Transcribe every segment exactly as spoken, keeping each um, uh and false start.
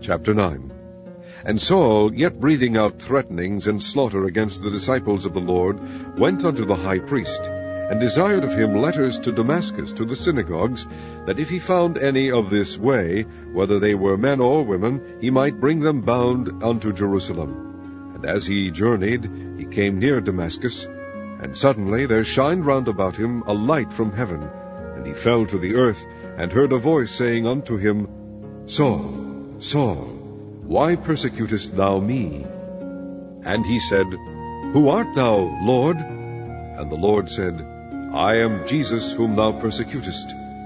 Chapter nine. And Saul, yet breathing out threatenings and slaughter against the disciples of the Lord, went unto the high priest, and desired of him letters to Damascus, to the synagogues, that if he found any of this way, whether they were men or women, he might bring them bound unto Jerusalem. And as he journeyed, he came near Damascus, and suddenly there shined round about him a light from heaven, and he fell to the earth, and heard a voice saying unto him, Saul, Saul, why persecutest thou me? And he said, Who art thou, Lord? And the Lord said, I am Jesus whom thou persecutest.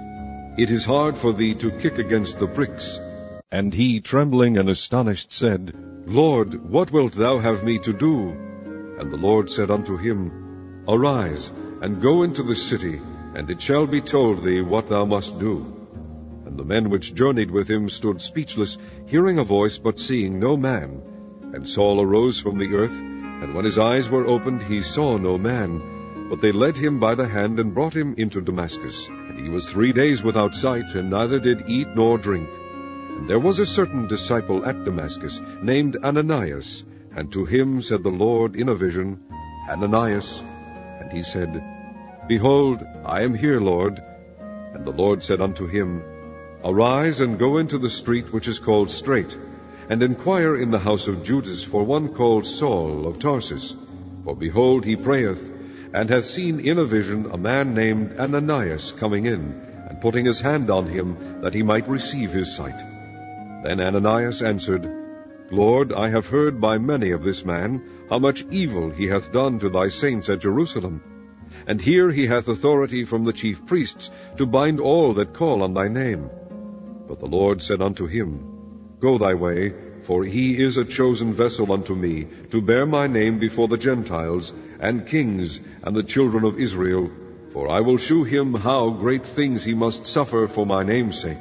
It is hard for thee to kick against the pricks. And he, trembling and astonished, said, Lord, what wilt thou have me to do? And the Lord said unto him, Arise, and go into the city, and it shall be told thee what thou must do. And the men which journeyed with him stood speechless, hearing a voice, but seeing no man. And Saul arose from the earth, and when his eyes were opened, he saw no man. But they led him by the hand, and brought him into Damascus. And he was three days without sight, and neither did eat nor drink. And there was a certain disciple at Damascus, named Ananias. And to him said the Lord in a vision, Ananias. And he said, Behold, I am here, Lord. And the Lord said unto him, Arise, and go into the street which is called Straight, and inquire in the house of Judas for one called Saul of Tarsus. For behold, he prayeth, and hath seen in a vision a man named Ananias coming in, and putting his hand on him, that he might receive his sight. Then Ananias answered, Lord, I have heard by many of this man, how much evil he hath done to thy saints at Jerusalem. And here he hath authority from the chief priests, to bind all that call on thy name. But the Lord said unto him, Go thy way, for he is a chosen vessel unto me, to bear my name before the Gentiles, and kings, and the children of Israel, for I will shew him how great things he must suffer for my name's sake.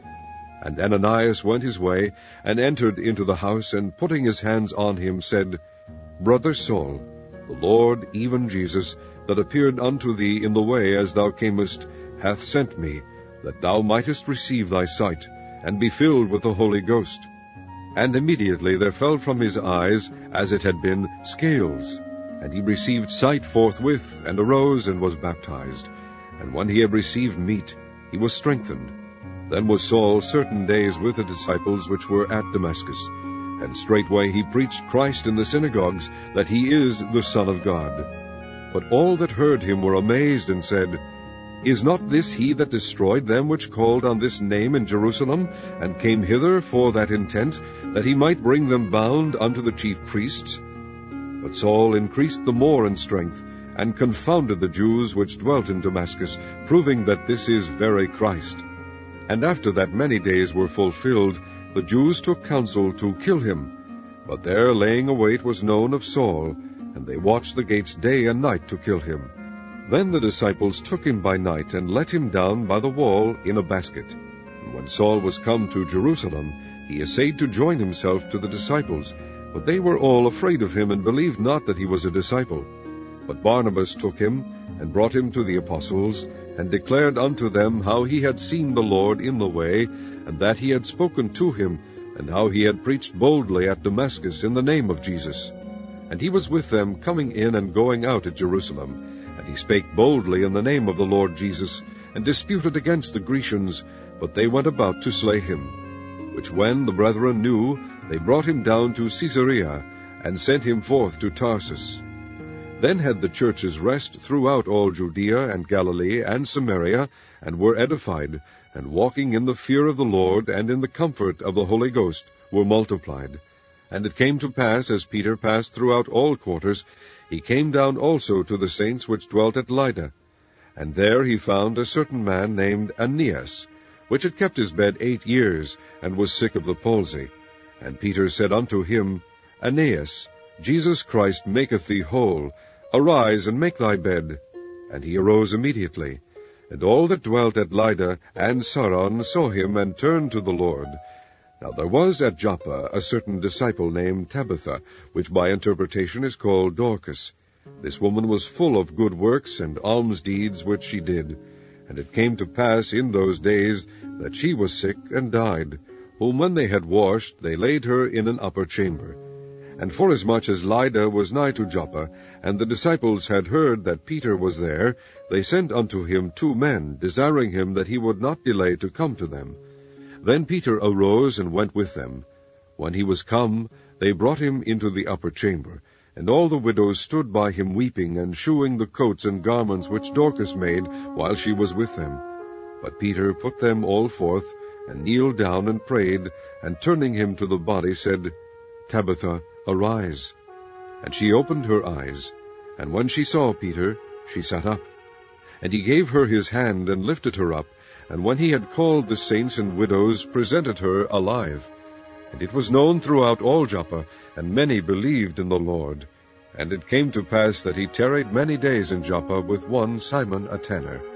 And Ananias went his way, and entered into the house, and putting his hands on him, said, Brother Saul, the Lord, even Jesus, that appeared unto thee in the way as thou camest, hath sent me, that thou mightest receive thy sight, and be filled with the Holy Ghost. And immediately there fell from his eyes, as it had been, scales. And he received sight forthwith, and arose, and was baptized. And when he had received meat, he was strengthened. Then was Saul certain days with the disciples which were at Damascus. And straightway he preached Christ in the synagogues, that he is the Son of God. But all that heard him were amazed, and said, Is not this he that destroyed them which called on this name in Jerusalem, and came hither for that intent, that he might bring them bound unto the chief priests? But Saul increased the more in strength, and confounded the Jews which dwelt in Damascus, proving that this is very Christ. And after that many days were fulfilled, the Jews took counsel to kill him. But their laying await was known of Saul, and they watched the gates day and night to kill him. Then the disciples took him by night, and let him down by the wall in a basket. And when Saul was come to Jerusalem, he essayed to join himself to the disciples, but they were all afraid of him, and believed not that he was a disciple. But Barnabas took him, and brought him to the apostles, and declared unto them how he had seen the Lord in the way, and that he had spoken to him, and how he had preached boldly at Damascus in the name of Jesus. And he was with them, coming in and going out at Jerusalem. And he spake boldly in the name of the Lord Jesus, and disputed against the Grecians, but they went about to slay him. Which when the brethren knew, they brought him down to Caesarea, and sent him forth to Tarsus. Then had the churches rest throughout all Judea and Galilee and Samaria, and were edified, and walking in the fear of the Lord, and in the comfort of the Holy Ghost, were multiplied. And it came to pass, as Peter passed throughout all quarters, he came down also to the saints which dwelt at Lydda. And there he found a certain man named Aeneas, which had kept his bed eight years, and was sick of the palsy. And Peter said unto him, Aeneas, Jesus Christ maketh thee whole. Arise, and make thy bed. And he arose immediately. And all that dwelt at Lydda and Saron saw him, and turned to the Lord. Now there was at Joppa a certain disciple named Tabitha, which by interpretation is called Dorcas. This woman was full of good works and alms deeds which she did. And it came to pass in those days that she was sick and died. whom when they had washed, they laid her in an upper chamber. And forasmuch as Lydda was nigh to Joppa, and the disciples had heard that Peter was there, they sent unto him two men, desiring him that he would not delay to come to them. Then Peter arose and went with them. When he was come, they brought him into the upper chamber, and all the widows stood by him weeping, and shewing the coats and garments which Dorcas made while she was with them. But Peter put them all forth, and kneeled down and prayed, and turning him to the body said, Tabitha, arise. And she opened her eyes, and when she saw Peter, she sat up. And he gave her his hand, and lifted her up, and when he had called the saints and widows, presented her alive. And it was known throughout all Joppa, and many believed in the Lord. And it came to pass that he tarried many days in Joppa with one Simon a tanner.